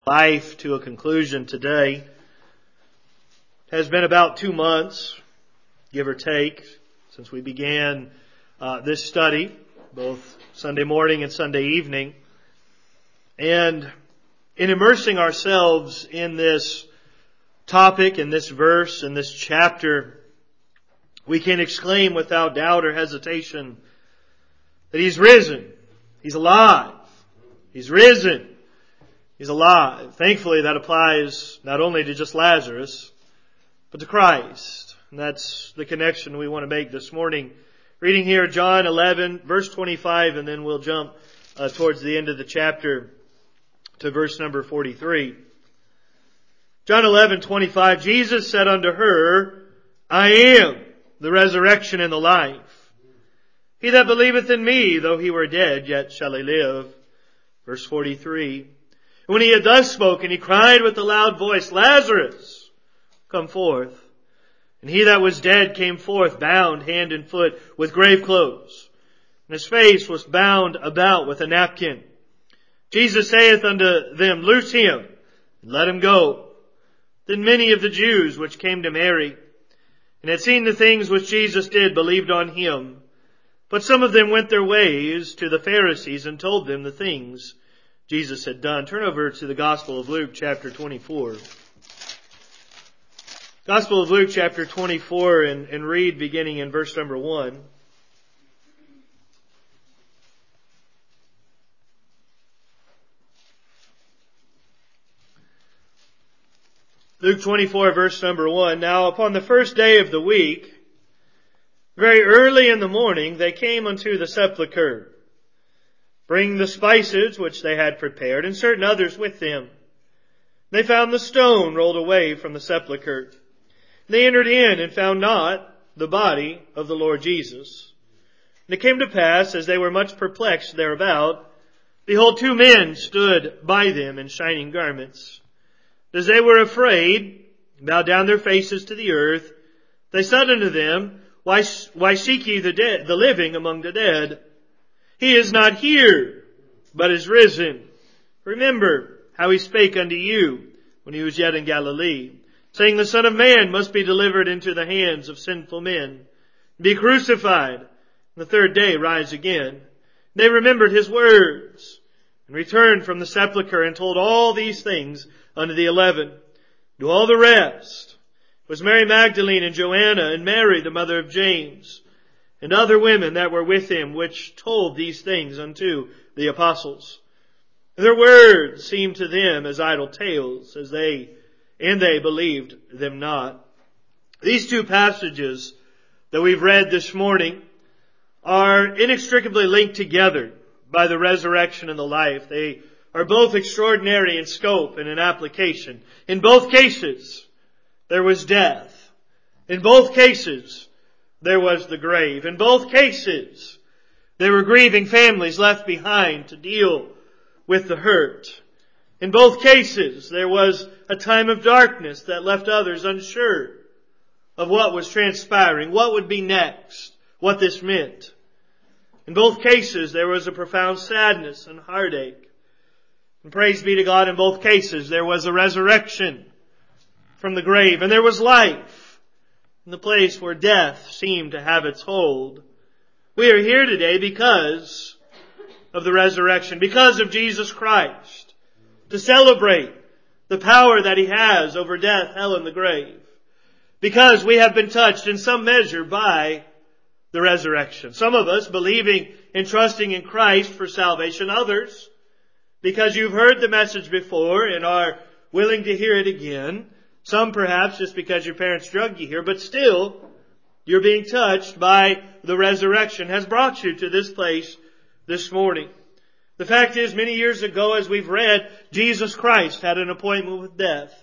Life to a conclusion today. It has been about 2 months, give or take, since we began this study, both Sunday morning and Sunday evening. And in immersing ourselves in this topic, in this verse, in this chapter, we can exclaim without doubt or hesitation that He's risen. He's alive. He's risen. He's alive. Thankfully, that applies not only to just Lazarus, but to Christ. And that's the connection we want to make this morning. Reading here John 11, verse 25, and then we'll jump towards the end of the chapter to verse number 43. John 11:25, Jesus said unto her, I am the resurrection and the life. He that believeth in me, though he were dead, yet shall he live. Verse 43. When he had thus spoken, he cried with a loud voice, Lazarus, come forth. And he that was dead came forth, bound hand and foot with grave clothes. And his face was bound about with a napkin. Jesus saith unto them, Loose him, and let him go. Then many of the Jews which came to Mary, and had seen the things which Jesus did, believed on him. But some of them went their ways to the Pharisees, and told them the things Jesus had done. Turn over to the Gospel of Luke, chapter 24. Gospel of Luke, chapter 24, and read beginning in verse number 1. Luke 24, verse number 1. Now upon the first day of the week, very early in the morning, they came unto the sepulchre, bring the spices which they had prepared, and certain others with them. They found the stone rolled away from the sepulchre. They entered in and found not the body of the Lord Jesus. And it came to pass, as they were much perplexed thereabout, behold, 2 men stood by them in shining garments. As they were afraid, bowed down their faces to the earth, they said unto them, Why seek ye the living among the dead? He is not here, but is risen. Remember how he spake unto you when he was yet in Galilee, saying, The Son of Man must be delivered into the hands of sinful men, be crucified, and the third day rise again. They remembered his words, and returned from the sepulchre, and told all these things unto the 11. To all the rest was Mary Magdalene, and Joanna, and Mary, the mother of James, and other women that were with him, which told these things unto the apostles. Their words seemed to them as idle tales, and they believed them not. These 2 passages that we've read this morning are inextricably linked together by the resurrection and the life. They are both extraordinary in scope and in application. In both cases, there was death. In both cases, there was the grave. In both cases, there were grieving families left behind to deal with the hurt. In both cases, there was a time of darkness that left others unsure of what was transpiring, what would be next, what this meant. In both cases, there was a profound sadness and heartache. And praise be to God, in both cases, there was a resurrection from the grave, and there was life in the place where death seemed to have its hold. We are here today because of the resurrection, because of Jesus Christ, to celebrate the power that He has over death, hell, and the grave. Because we have been touched in some measure by the resurrection. Some of us believing and trusting in Christ for salvation. Others, because you've heard the message before and are willing to hear it again. Some perhaps just because your parents drug you here, but still you're being touched by the resurrection, has brought you to this place this morning. The fact is, many years ago, as we've read, Jesus Christ had an appointment with death.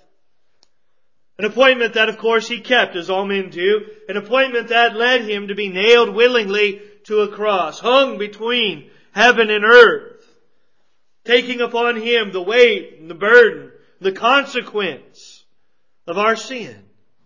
An appointment that, of course, He kept, as all men do. An appointment that led Him to be nailed willingly to a cross, hung between heaven and earth, taking upon Him the weight and the burden, the consequence of our sin,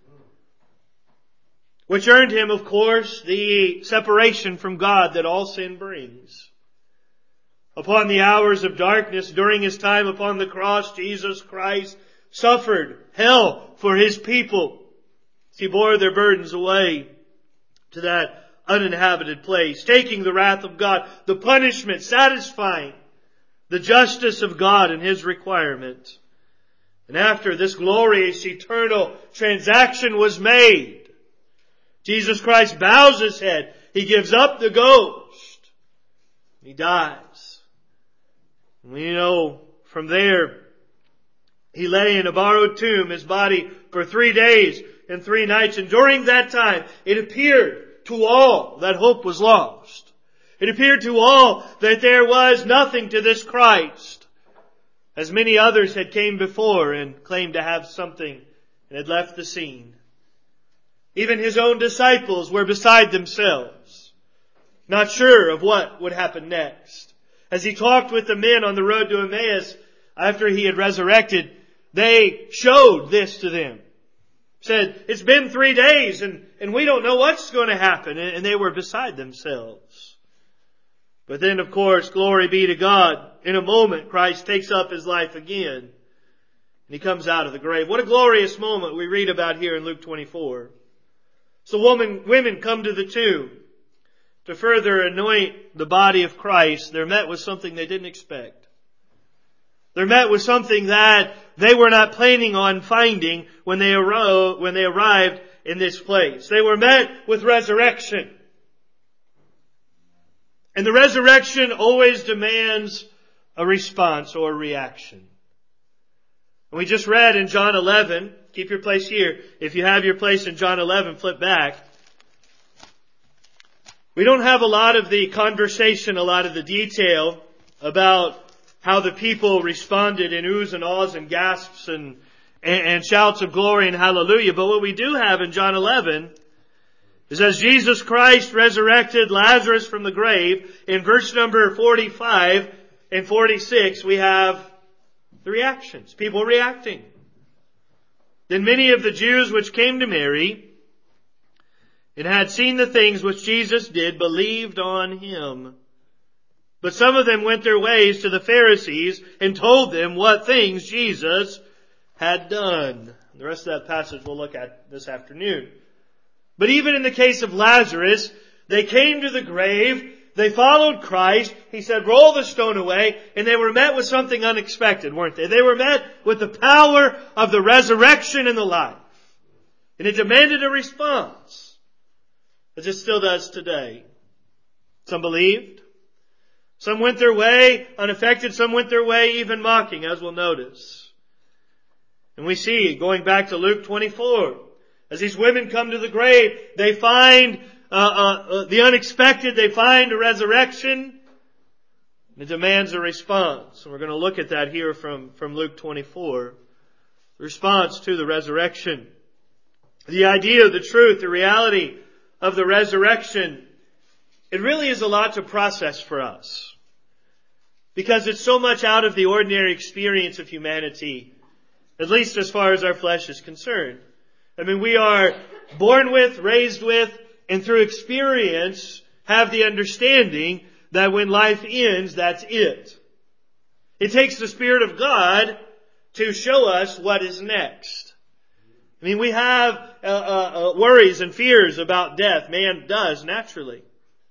which earned Him, of course, the separation from God that all sin brings. Upon the hours of darkness, during His time upon the cross, Jesus Christ suffered hell for His people. He bore their burdens away to that uninhabited place, taking the wrath of God, the punishment, satisfying the justice of God and His requirement. And after this glorious eternal transaction was made, Jesus Christ bows His head. He gives up the ghost. He dies. And we know from there, He lay in a borrowed tomb, His body, for 3 days and 3 nights. And during that time, it appeared to all that hope was lost. It appeared to all that there was nothing to this Christ, as many others had came before and claimed to have something and had left the scene. Even His own disciples were beside themselves, not sure of what would happen next. As He talked with the men on the road to Emmaus after He had resurrected, they showed this to them. Said, it's been 3 days and we don't know what's going to happen. And they were beside themselves. But then, of course, glory be to God, in a moment Christ takes up His life again. And He comes out of the grave. What a glorious moment we read about here in Luke 24. So women come to the tomb to further anoint the body of Christ. They're met with something they didn't expect. They're met with something that they were not planning on finding when they arrived in this place. They were met with resurrection. And the resurrection always demands a response or a reaction. And we just read in John 11, keep your place here. If you have your place in John 11, flip back. We don't have a lot of the conversation, a lot of the detail about how the people responded in oohs and ahs and gasps and shouts of glory and hallelujah. But what we do have in John 11 is as Jesus Christ resurrected Lazarus from the grave, in verse number 45 and 46, we have the reactions. People reacting. Then many of the Jews which came to Mary and had seen the things which Jesus did believed on Him. But some of them went their ways to the Pharisees and told them what things Jesus had done. The rest of that passage we'll look at this afternoon. But even in the case of Lazarus, they came to the grave, they followed Christ, He said, roll the stone away, and they were met with something unexpected, weren't they? They were met with the power of the resurrection and the life. And it demanded a response, as it still does today. Some believed. Some went their way unaffected. Some went their way even mocking, as we'll notice. And we see, going back to Luke 24, as these women come to the grave, they find the unexpected. They find a resurrection. And it demands a response. And we're going to look at that here from Luke 24. The response to the resurrection. The idea, the truth, the reality of the resurrection, it really is a lot to process for us. Because it's so much out of the ordinary experience of humanity, at least as far as our flesh is concerned. I mean, we are born with, raised with, and through experience have the understanding that when life ends, that's it. It takes the Spirit of God to show us what is next. I mean, we have worries and fears about death. Man does, naturally.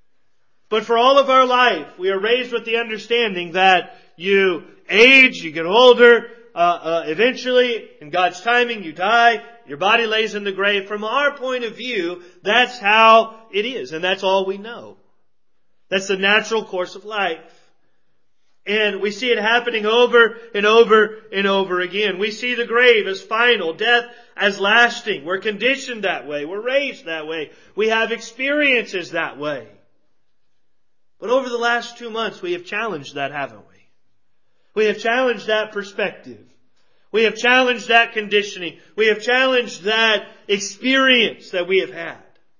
But for all of our life, we are raised with the understanding that you age, you get older, eventually, in God's timing, you die, your body lays in the grave. From our point of view, that's how it is, and that's all we know. That's the natural course of life. And we see it happening over and over and over again. We see the grave as final, death as lasting. We're conditioned that way. We're raised that way. We have experiences that way. But over the last 2 months, we have challenged that, haven't we? We have challenged that perspective. We have challenged that conditioning. We have challenged that experience that we have had.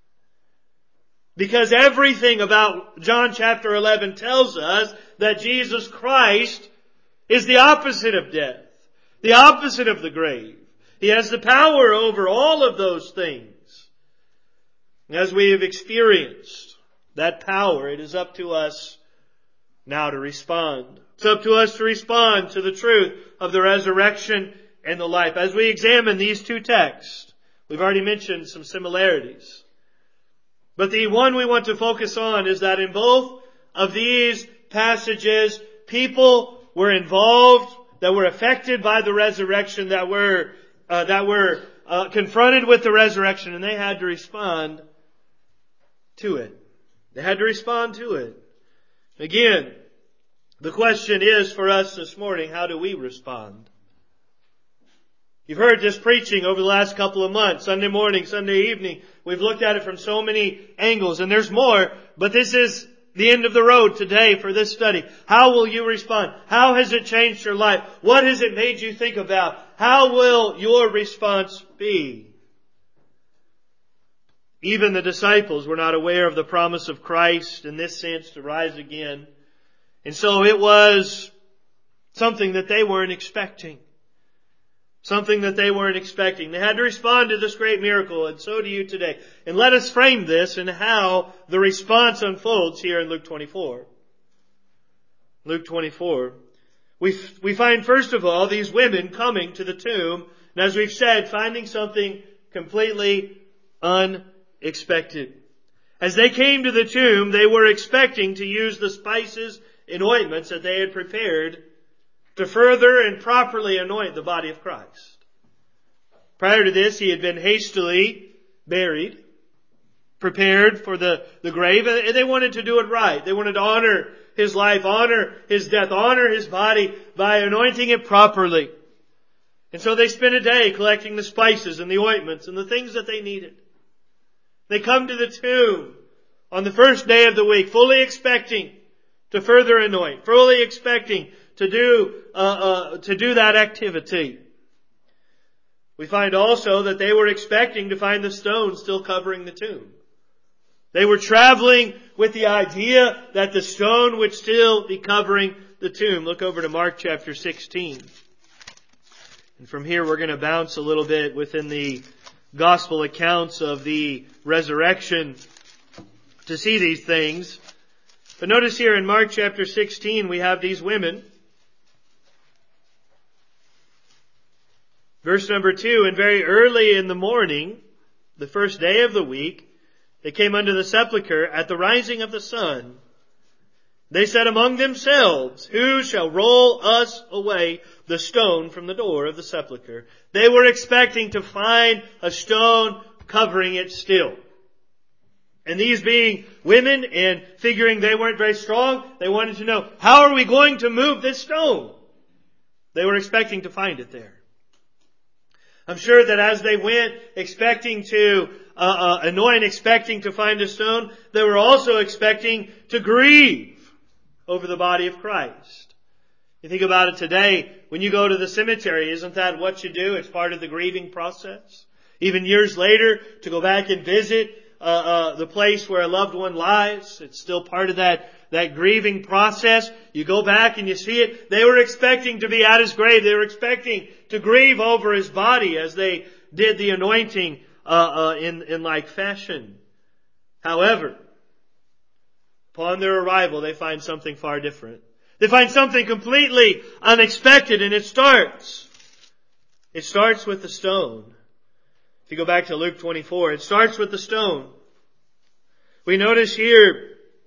Because everything about John chapter 11 tells us that Jesus Christ is the opposite of death, the opposite of the grave. He has the power over all of those things. As we have experienced that power, it is up to us now to respond. It's up to us to respond to the truth of the resurrection and the life. As we examine these two texts, we've already mentioned some similarities. But the one we want to focus on is that in both of these passages, people were involved, that were affected by the resurrection, that were confronted with the resurrection, and they had to respond to it. They had to respond to it. Again, the question is for us this morning, how do we respond? You've heard this preaching over the last couple of months, Sunday morning, Sunday evening. We've looked at it from so many angles, and there's more, but this is the end of the road today for this study. How will you respond? How has it changed your life? What has it made you think about? How will your response be? Even the disciples were not aware of the promise of Christ in this sense to rise again. And so it was something that they weren't expecting. Something that they weren't expecting. They had to respond to this great miracle, and so do you today. And let us frame this in how the response unfolds here in Luke 24. Luke 24. We find, first of all, these women coming to the tomb, and as we've said, finding something completely unexpected. As they came to the tomb, they were expecting to use the spices and ointments that they had prepared to further and properly anoint the body of Christ. Prior to this, he had been hastily buried, prepared for the grave, and they wanted to do it right. They wanted to honor His life, honor His death, honor His body by anointing it properly. And so they spent a day collecting the spices and the ointments and the things that they needed. They come to the tomb on the first day of the week, fully expecting to further anoint, fully expecting to do that activity. We find also that they were expecting to find the stone still covering the tomb. They were traveling with the idea that the stone would still be covering the tomb. Look over to Mark chapter 16. And from here we're going to bounce a little bit within the gospel accounts of the resurrection to see these things. But notice here in Mark chapter 16 we have these women. Verse number 2, and very early in the morning, the first day of the week, they came unto the sepulchre at the rising of the sun. They said among themselves, who shall roll us away the stone from the door of the sepulchre? They were expecting to find a stone covering it still. And these being women and figuring they weren't very strong, they wanted to know, how are we going to move this stone? They were expecting to find it there. I'm sure that as they went expecting to anoint, expecting to find a stone, they were also expecting to grieve over the body of Christ. You think about it today, when you go to the cemetery, isn't that what you do? It's part of the grieving process. Even years later, to go back and visit the place where a loved one lies, it's still part of that grieving process. You go back and you see it. They were expecting to be at His grave. They were expecting to grieve over His body as they did the anointing in like fashion. However, upon their arrival, they find something far different. They find something completely unexpected, and it starts with the stone. If you go back to Luke 24, it starts with the stone. We notice here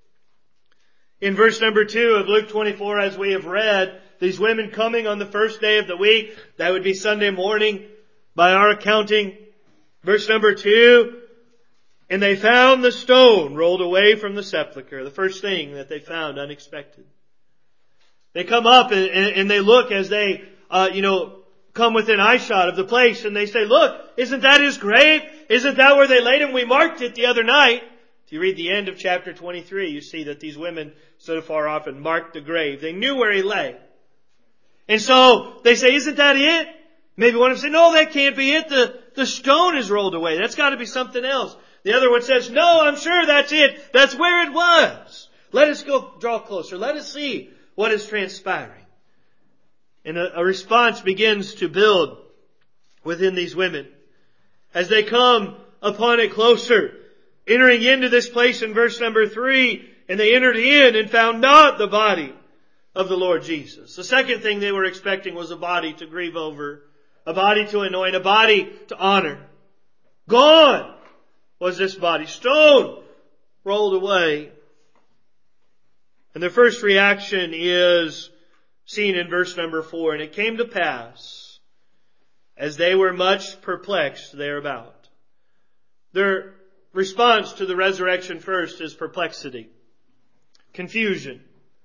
in verse number 2 of Luke 24, as we have read, these women coming on the first day of the week, that would be Sunday morning by our accounting. Verse number 2, and they found the stone rolled away from the sepulchre. The first thing that they found unexpected. They come up and they look as they, come within eyeshot of the place, and they say, look, isn't that His grave? Isn't that where they laid Him? We marked it the other night. If you read the end of chapter 23, you see that these women stood afar off and marked the grave. They knew where He lay. And so they say, isn't that it? Maybe one of them say, no, that can't be it. The stone is rolled away. That's got to be something else. The other one says, no, I'm sure that's it. That's where it was. Let us go draw closer. Let us see what is transpiring. And a response begins to build within these women. As they come upon it closer, entering into this place in verse number 3, and they entered in and found not the body of the Lord Jesus. The second thing they were expecting was a body to grieve over, a body to anoint, a body to honor. Gone was this body. Stone rolled away. And their first reaction is seen in verse number 4. And it came to pass, as they were much perplexed thereabout. Their response to the resurrection first is perplexity, confusion,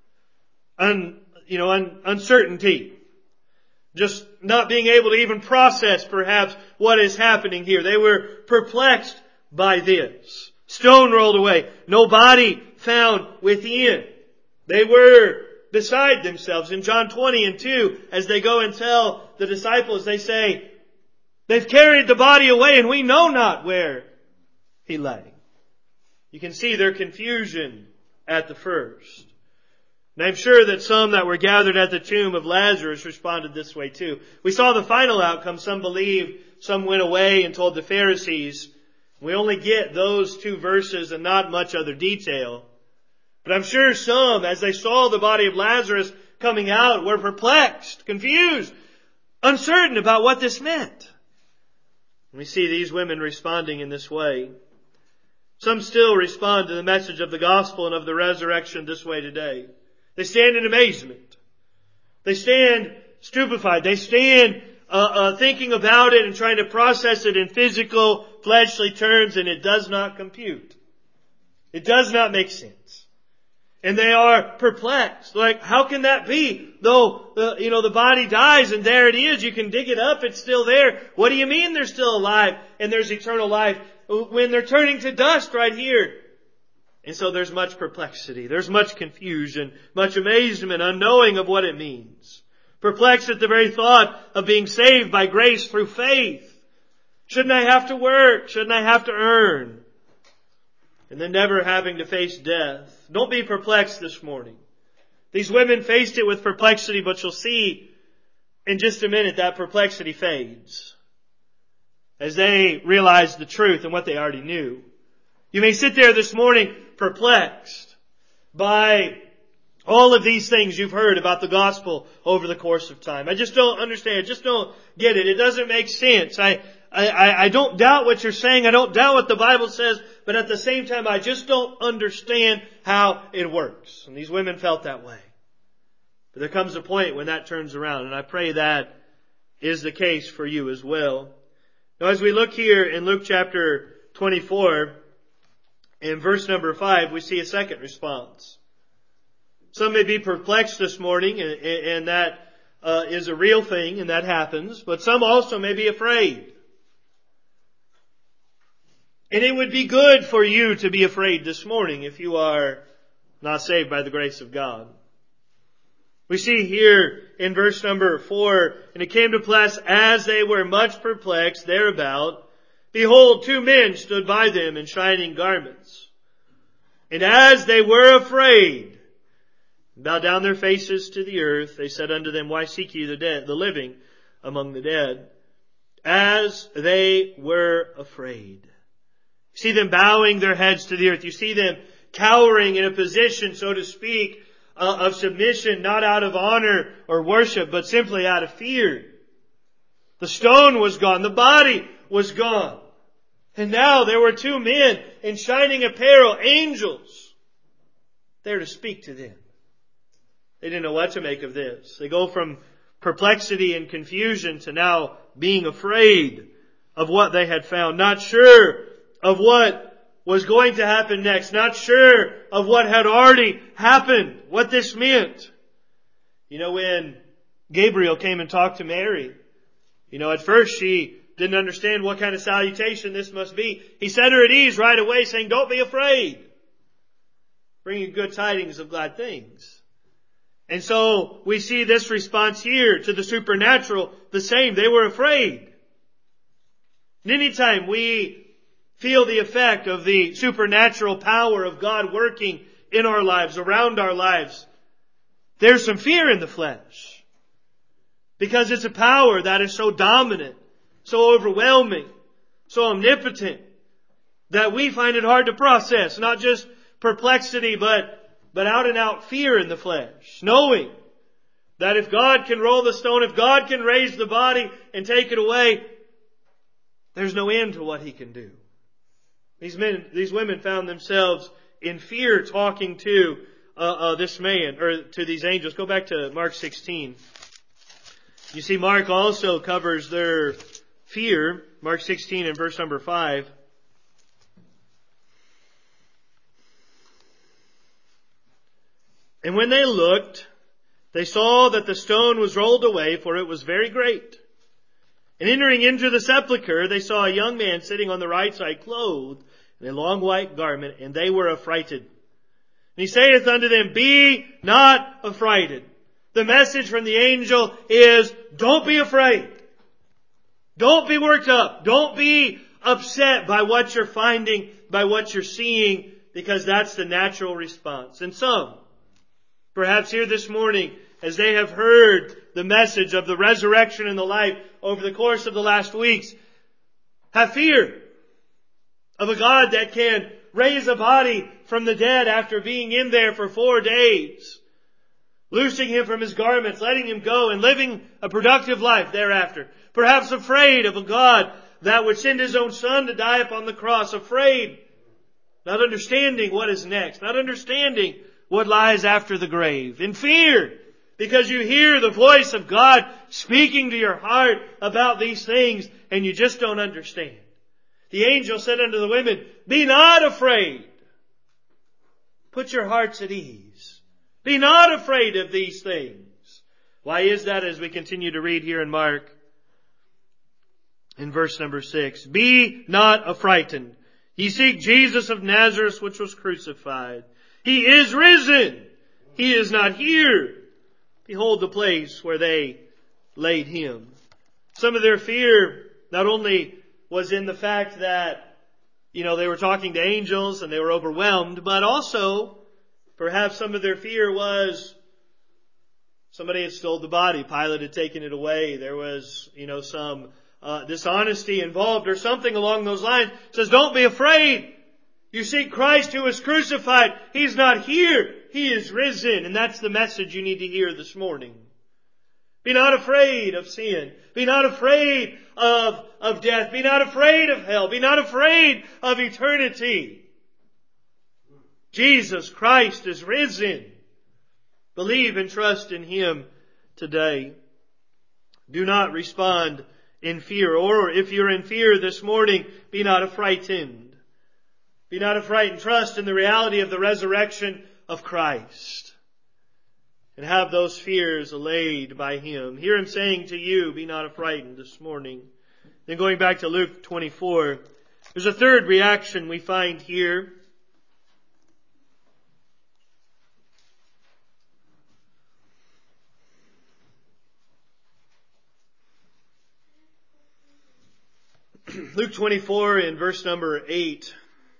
uncertainty. Just not being able to even process perhaps what is happening here. They were perplexed by this. Stone rolled away. No body found within. They were beside themselves. In John 20:2, as they go and tell the disciples, they say, they've carried the body away and we know not where he lay. You can see their confusion at the first. And I'm sure that some that were gathered at the tomb of Lazarus responded this way too. We saw the final outcome. Some believed, some went away and told the Pharisees. We only get those 2 verses and not much other detail. But I'm sure some, as they saw the body of Lazarus coming out, were perplexed, confused, uncertain about what this meant. And we see these women responding in this way. Some still respond to the message of the gospel and of the resurrection this way today. They stand in amazement. They stand stupefied. They stand thinking about it and trying to process it in physical, fleshly terms, and it does not compute. It does not make sense. And they are perplexed. Like, how can that be? Though, the body dies and there it is. You can dig it up. It's still there. What do you mean they're still alive and there's eternal life when they're turning to dust right here? And so there's much perplexity. There's much confusion, much amazement, unknowing of what it means. Perplexed at the very thought of being saved by grace through faith. Shouldn't I have to work? Shouldn't I have to earn? And then never having to face death. Don't be perplexed this morning. These women faced it with perplexity, but you'll see in just a minute that perplexity fades as they realize the truth and what they already knew. You may sit there this morning perplexed by all of these things you've heard about the gospel over the course of time. I just don't understand. Just don't get it. It doesn't make sense. I don't doubt what you're saying. I don't doubt what the Bible says. But at the same time, I just don't understand how it works. And these women felt that way. But there comes a point when that turns around. And I pray that is the case for you as well. Now, as we look here in Luke chapter 24, in verse number 5, we see a second response. Some may be perplexed this morning, and that is a real thing, and that happens. But some also may be afraid. And it would be good for you to be afraid this morning if you are not saved by the grace of God. We see here in verse number 4, and it came to pass as they were much perplexed thereabout, behold, 2 men stood by them in shining garments. And as they were afraid, bowed down their faces to the earth, they said unto them, Why seek ye the living among the dead? As they were afraid. You see them bowing their heads to the earth. You see them cowering in a position, so to speak, of submission, not out of honor or worship, but simply out of fear. The stone was gone. The body was gone. And now there were 2 men in shining apparel, angels, there to speak to them. They didn't know what to make of this. They go from perplexity and confusion to now being afraid of what they had found, not sure of what was going to happen next, not sure of what had already happened, what this meant. When Gabriel came and talked to Mary, at first she didn't understand what kind of salutation this must be. He set her at ease right away, saying, Don't be afraid. Bringing good tidings of glad things. And so we see this response here to the supernatural the same. They were afraid. And anytime we feel the effect of the supernatural power of God working in our lives, around our lives, there's some fear in the flesh. Because it's a power that is so dominant, so overwhelming, so omnipotent, that we find it hard to process. Not just perplexity, but out and out fear in the flesh. Knowing that if God can roll the stone, if God can raise the body and take it away, there's no end to what He can do. These women found themselves in fear talking to this man, or to these angels. Go back to Mark 16. You see, Mark also covers their fear. Mark 16 and verse number 5. And when they looked, they saw that the stone was rolled away, for it was very great. And entering into the sepulchre, they saw a young man sitting on the right side, clothed in a long white garment, and they were affrighted. And He saith unto them, Be not affrighted. The message from the angel is, don't be afraid. Don't be worked up. Don't be upset by what you're finding, by what you're seeing, because that's the natural response. And some, perhaps here this morning, as they have heard the message of the resurrection and the life over the course of the last weeks, have fear of a God that can raise a body from the dead after being in there for 4 days, loosing him from his garments, letting him go, and living a productive life thereafter. Perhaps afraid of a God that would send His own Son to die upon the cross. Afraid, not understanding what is next, not understanding what lies after the grave. In fear, because you hear the voice of God speaking to your heart about these things, and you just don't understand. The angel said unto the women, Be not afraid. Put your hearts at ease. Be not afraid of these things. Why is that? As we continue to read here in Mark, in verse number 6. Be not affrighted. Ye seek Jesus of Nazareth, which was crucified. He is risen. He is not here. Behold the place where they laid Him. Some of their fear not only was in the fact that, they were talking to angels and they were overwhelmed, but also perhaps some of their fear was somebody had stole the body. Pilate had taken it away. There was, some dishonesty involved or something along those lines. It says, don't be afraid. You seek Christ who was crucified. He's not here. He is risen. And that's the message you need to hear this morning. Be not afraid of sin. Be not afraid of death. Be not afraid of hell. Be not afraid of eternity. Jesus Christ is risen. Believe and trust in Him today. Do not respond in fear. Or if you're in fear this morning, be not affrighted. Be not affrighted. Trust in the reality of the resurrection of Christ. And have those fears allayed by Him. Hear Him saying to you, be not affrighted this morning. Then going back to Luke 24, there's a third reaction we find here. Luke 24 in verse number 8.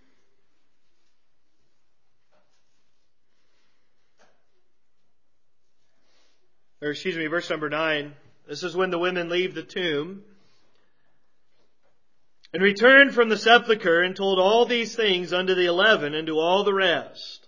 Verse number 9. This is when the women leave the tomb and returned from the sepulchre and told all these things unto the 11 and to all the rest.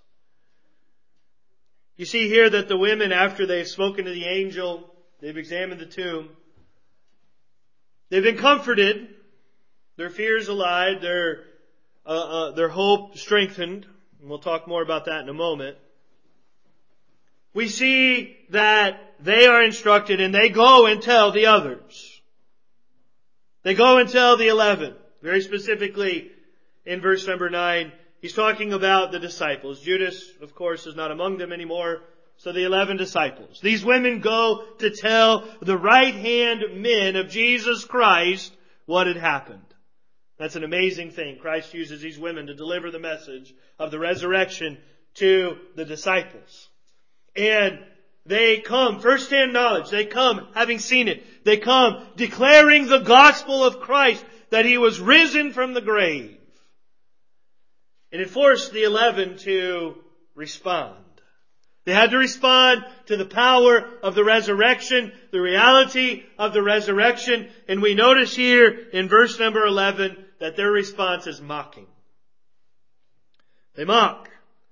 You see here that the women, after they've spoken to the angel, they've examined the tomb, they've been comforted, their fears allayed, their hope strengthened. And we'll talk more about that in a moment. We see that they are instructed and they go and tell the others. They go and tell the 11. Very specifically in verse number 9, he's talking about the disciples. Judas, of course, is not among them anymore. So the 11 disciples. These women go to tell the right-hand men of Jesus Christ what had happened. That's an amazing thing. Christ uses these women to deliver the message of the resurrection to the disciples. And they come, first-hand knowledge. They come having seen it. They come declaring the gospel of Christ, that He was risen from the grave. And it forced the 11 to respond. They had to respond to the power of the resurrection, the reality of the resurrection. And we notice here in verse number 11 that their response is mocking. They mock.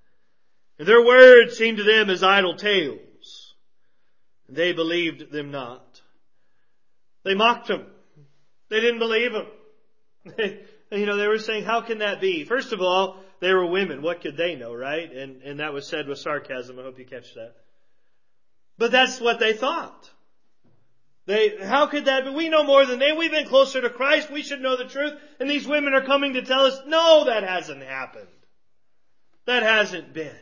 And their words seemed to them as idle tales. They believed them not. They mocked him. They didn't believe him. They were saying, how can that be? First of all, they were women. What could they know, right? And that was said with sarcasm. I hope you catch that. But that's what they thought. How could that be? We know more than they. We've been closer to Christ. We should know the truth. And these women are coming to tell us, no, that hasn't happened. That hasn't been.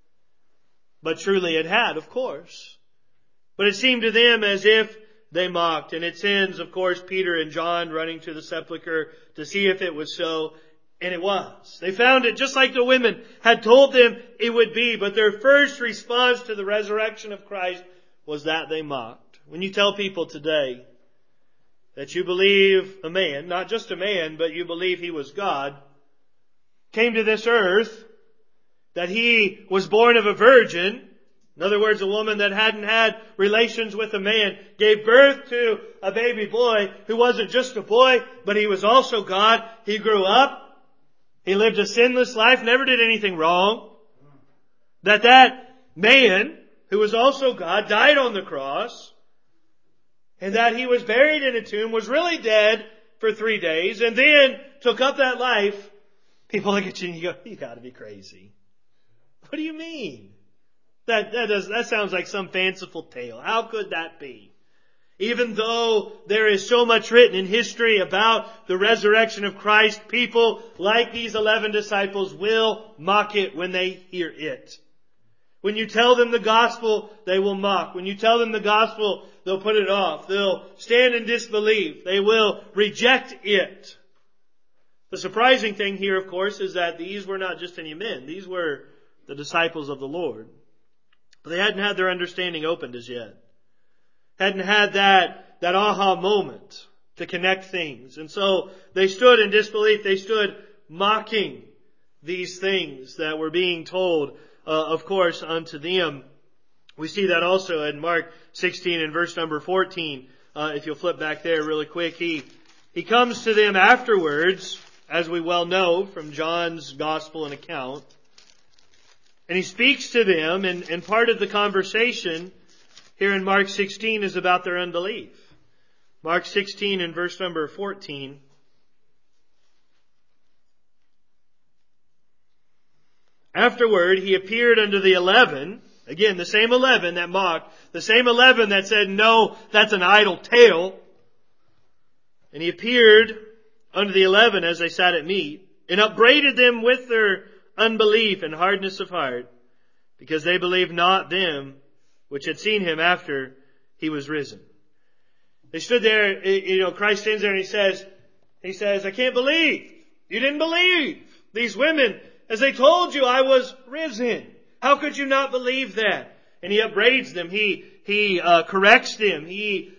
But truly it had, of course. But it seemed to them as if they mocked. And it sends, of course, Peter and John running to the sepulchre to see if it was so. And it was. They found it just like the women had told them it would be. But their first response to the resurrection of Christ was that they mocked. When you tell people today that you believe a man, not just a man, but you believe he was God, came to this earth, that he was born of a virgin, in other words, a woman that hadn't had relations with a man, gave birth to a baby boy who wasn't just a boy, but he was also God. He grew up. He lived a sinless life, never did anything wrong. That man, who was also God, died on the cross, and that he was buried in a tomb, was really dead for 3 days, and then took up that life. People look at you and you go, you gotta be crazy. What do you mean? That sounds like some fanciful tale. How could that be? Even though there is so much written in history about the resurrection of Christ, people like these 11 disciples will mock it when they hear it. When you tell them the gospel, they will mock. When you tell them the gospel, they'll put it off. They'll stand in disbelief. They will reject it. The surprising thing here, of course, is that these were not just any men. These were the disciples of the Lord. But they hadn't had their understanding opened as yet. Hadn't had that aha moment to connect things. And so they stood in disbelief. They stood mocking these things that were being told, of course, unto them. We see that also in Mark 16 and verse number 14. If you'll flip back there really quick. He comes to them afterwards, as we well know from John's gospel and account. And he speaks to them, and part of the conversation here in Mark 16 is about their unbelief. Mark 16 and verse number 14. Afterward, he appeared unto the 11. Again, the same 11 that mocked. The same 11 that said, no, that's an idle tale. And he appeared unto the 11 as they sat at meat, and upbraided them with their unbelief and hardness of heart, because they believed not them which had seen him after he was risen. They stood there, Christ stands there and he says, I can't believe. You didn't believe. These women, as they told you, I was risen. How could you not believe that? And he upbraids them. He corrects them. He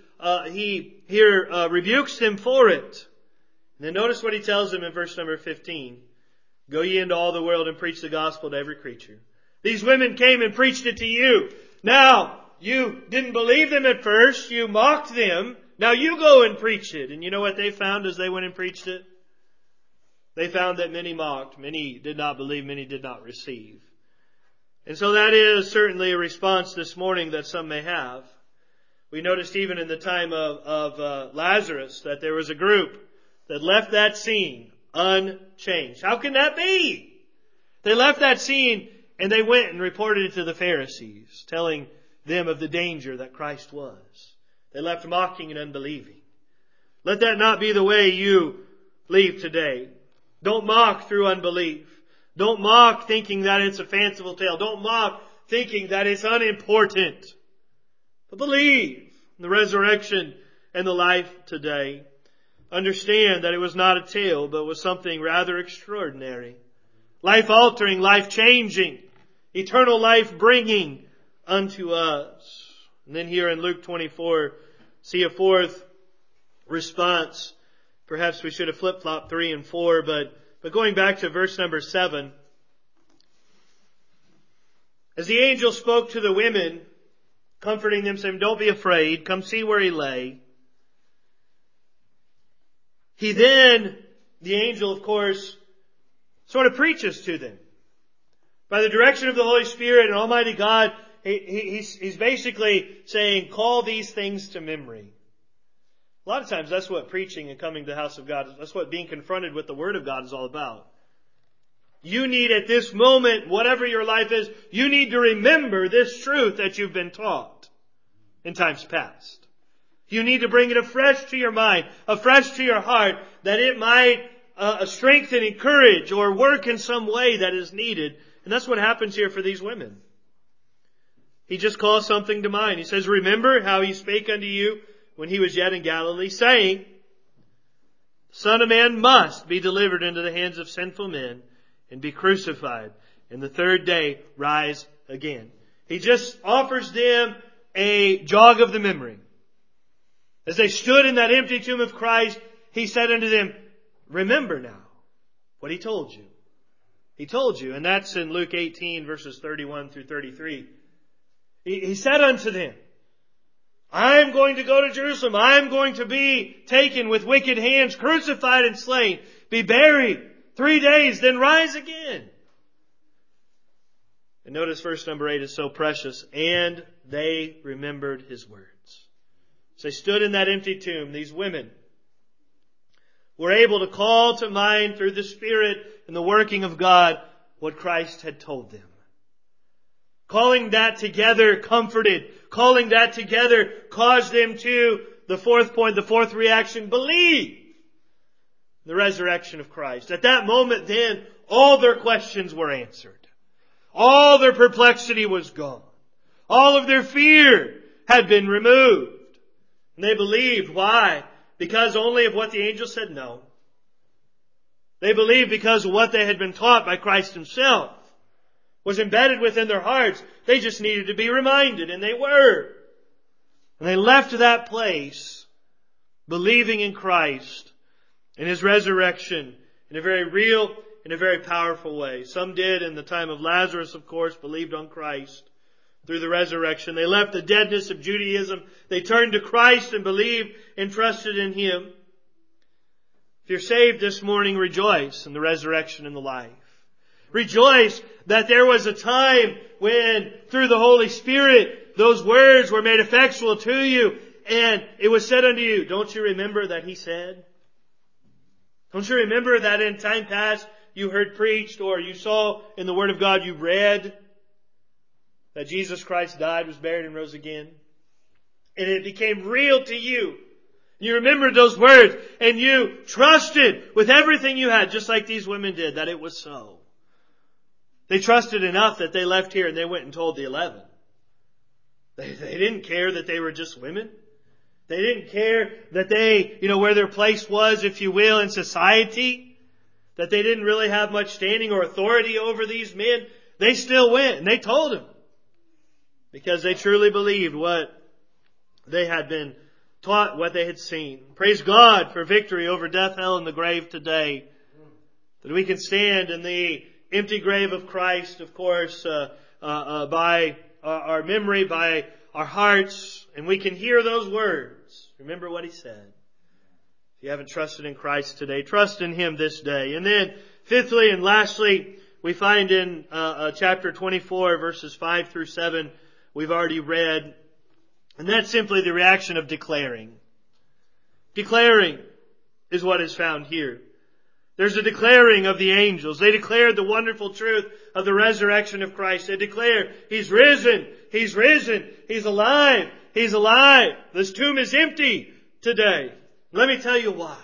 rebukes them for it. And then notice what he tells them in verse number 15. Go ye into all the world and preach the gospel to every creature. These women came and preached it to you. Now, you didn't believe them at first. You mocked them. Now you go and preach it. And you know what they found as they went and preached it? They found that many mocked, many did not believe, many did not receive. And so that is certainly a response this morning that some may have. We noticed even in the time of Lazarus that there was a group that left that scene unchanged. How can that be? They left that scene and they went and reported it to the Pharisees, telling them of the danger that Christ was. They left mocking and unbelieving. Let that not be the way you leave today. Don't mock through unbelief. Don't mock thinking that it's a fanciful tale. Don't mock thinking that it's unimportant. But believe in the resurrection and the life today. Understand that it was not a tale, but was something rather extraordinary. Life-altering, life-changing, eternal life-bringing unto us. And then here in Luke 24, see a fourth response. Perhaps we should have flip-flopped 3 and 4, but going back to verse number 7. As the angel spoke to the women, comforting them, saying, don't be afraid, come see where he lay. He then, the angel, of course, sort of preaches to them. By the direction of the Holy Spirit and Almighty God, He's basically saying, call these things to memory. A lot of times that's what preaching and coming to the house of God, that's what being confronted with the Word of God is all about. You need at this moment, whatever your life is, you need to remember this truth that you've been taught in times past. You need to bring it afresh to your mind, afresh to your heart, that it might strengthen, encourage, or work in some way that is needed. And that's what happens here for these women. He just calls something to mind. He says, remember how He spake unto you when He was yet in Galilee, saying, the Son of Man must be delivered into the hands of sinful men and be crucified, and the third day rise again. He just offers them a jog of the memory. As they stood in that empty tomb of Christ, He said unto them, remember now what He told you. He told you, and that's in Luke 18 verses 31 through 33. He said unto them, I'm going to go to Jerusalem. I'm going to be taken with wicked hands, crucified and slain, be buried 3 days, then rise again. And notice verse number 8 is so precious. And they remembered His words. So they stood in that empty tomb. These women were able to call to mind through the Spirit and the working of God what Christ had told them. Calling that together comforted. Calling that together caused them to, the fourth point, the fourth reaction, believe the resurrection of Christ. At that moment then, all their questions were answered. All their perplexity was gone. All of their fear had been removed. And they believed. Why? Because only of what the angel said? No. They believed because of what they had been taught by Christ Himself was embedded within their hearts. They just needed to be reminded, and they were. And they left that place believing in Christ and His resurrection in a very real, in a very powerful way. Some did in the time of Lazarus, of course, believed on Christ through the resurrection. They left the deadness of Judaism. They turned to Christ and believed and trusted in Him. If you're saved this morning, rejoice in the resurrection and the life. Rejoice that there was a time when, through the Holy Spirit, those words were made effectual to you, and it was said unto you, don't you remember that He said? Don't you remember that in time past you heard preached, or you saw in the Word of God you read that Jesus Christ died, was buried, and rose again? And it became real to you. You remembered those words, and you trusted with everything you had, just like these women did, that it was so. They trusted enough that they left here and they went and told the 11. They didn't care that they were just women. They didn't care that they, where their place was, if you will, in society. That they didn't really have much standing or authority over these men. They still went and they told them. Because they truly believed what they had been taught, what they had seen. Praise God for victory over death, hell, and the grave today. That we can stand in the empty grave of Christ, of course, by our memory, by our hearts, and we can hear those words. Remember what He said. If you haven't trusted in Christ today, trust in Him this day. And then, fifthly and lastly, we find in chapter 24, verses 5 through 7, we've already read, and that's simply the reaction of declaring. Declaring is what is found here. There's a declaring of the angels. They declared the wonderful truth of the resurrection of Christ. They declare, He's risen. He's risen. He's alive. He's alive. This tomb is empty today. Let me tell you why.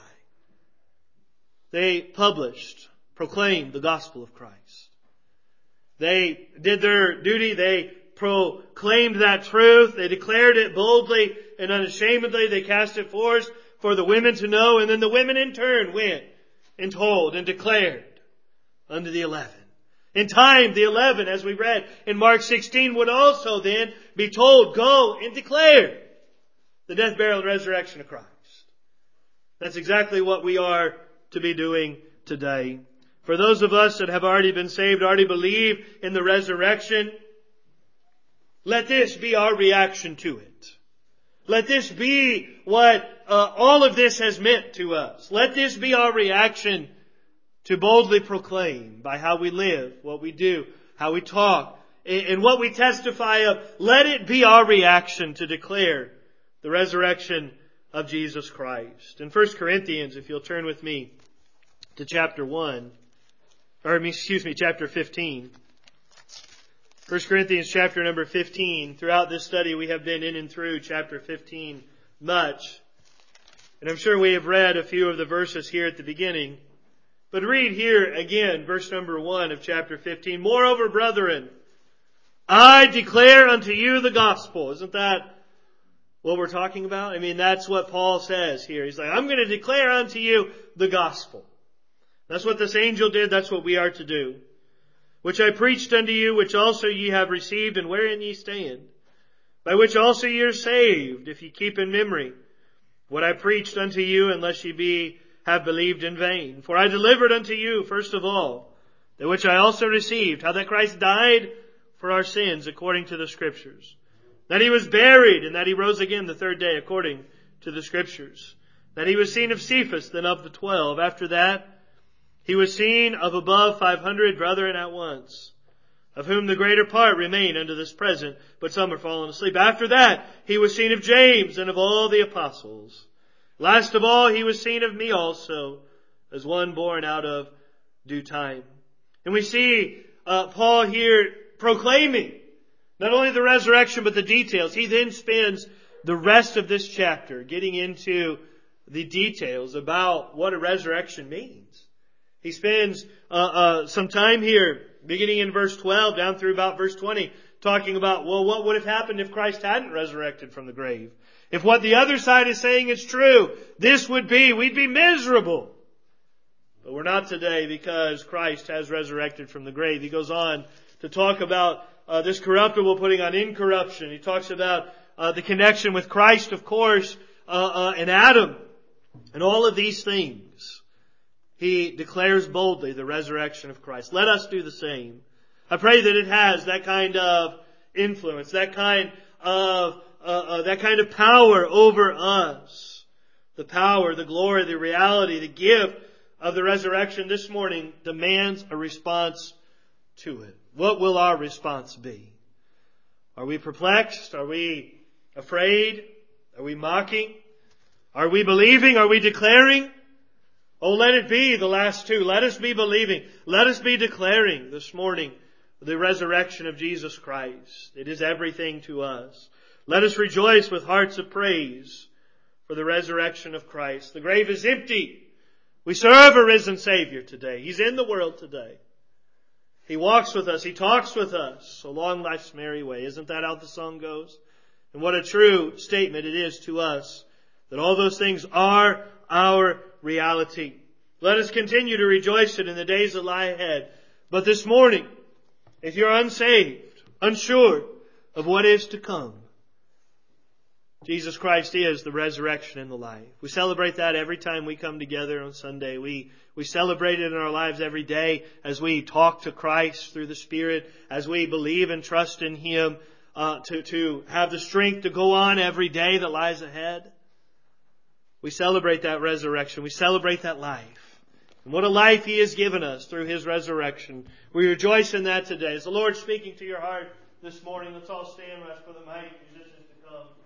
They proclaimed the gospel of Christ. They did their duty. They proclaimed that truth. They declared it boldly and unashamedly. They cast it forth for the women to know. And then the women in turn went and told and declared unto the 11. In time, the 11, as we read in Mark 16, would also then be told, go and declare the death, burial, and resurrection of Christ. That's exactly what we are to be doing today. For those of us that have already been saved, already believe in the resurrection, let this be our reaction to it. Let this be what all of this has meant to us. Let this be our reaction to boldly proclaim by how we live, what we do, how we talk, and what we testify of. Let it be our reaction to declare the resurrection of Jesus Christ. In 1 Corinthians, if you'll turn with me to chapter 15. 1 Corinthians chapter number 15. Throughout this study we have been in and through chapter 15 much. And I'm sure we have read a few of the verses here at the beginning. But read here again, verse number 1 of chapter 15. Moreover, brethren, I declare unto you the gospel. Isn't that what we're talking about? I mean, that's what Paul says here. He's like, I'm going to declare unto you the gospel. That's what this angel did. That's what we are to do. Which I preached unto you, which also ye have received, and wherein ye stand, by which also ye are saved, if ye keep in memory what I preached unto you, unless ye have believed in vain. For I delivered unto you, first of all, that which I also received, how that Christ died for our sins, according to the Scriptures, that He was buried, and that He rose again the third day, according to the Scriptures, that He was seen of Cephas, then of the 12. After that, He was seen of above 500 brethren at once, of whom the greater part remain unto this present, but some are fallen asleep. After that, He was seen of James and of all the apostles. Last of all, He was seen of me also, as one born out of due time. And we see Paul here proclaiming not only the resurrection, but the details. He then spends the rest of this chapter getting into the details about what a resurrection means. He spends some time here, beginning in verse 12 down through about verse 20, talking about, well, what would have happened if Christ hadn't resurrected from the grave? If what the other side is saying is true, we'd be miserable. But we're not today, because Christ has resurrected from the grave. He goes on to talk about this corruptible putting on incorruption. He talks about the connection with Christ, of course, and Adam, and all of these things. He declares boldly the resurrection of Christ. Let us do the same. I pray that it has that kind of influence, that kind of power over us. The power, the glory, the reality, the gift of the resurrection this morning demands a response to it. What will our response be? Are we perplexed? Are we afraid? Are we mocking? Are we believing? Are we declaring? Oh, let it be the last two. Let us be believing. Let us be declaring this morning the resurrection of Jesus Christ. It is everything to us. Let us rejoice with hearts of praise for the resurrection of Christ. The grave is empty. We serve a risen Savior today. He's in the world today. He walks with us. He talks with us along life's merry way. Isn't that how the song goes? And what a true statement it is to us that all those things are our reality. Let us continue to rejoice in the days that lie ahead. But this morning, if you're unsaved, unsure of what is to come, Jesus Christ is the resurrection and the life. We celebrate that every time we come together on Sunday. We celebrate it in our lives every day as we talk to Christ through the Spirit, as we believe and trust in Him, to have the strength to go on every day that lies ahead. We celebrate that resurrection. We celebrate that life. And what a life He has given us through His resurrection. We rejoice in that today. As the Lord speaking to your heart this morning, let's all stand and ask for the mighty musicians to come.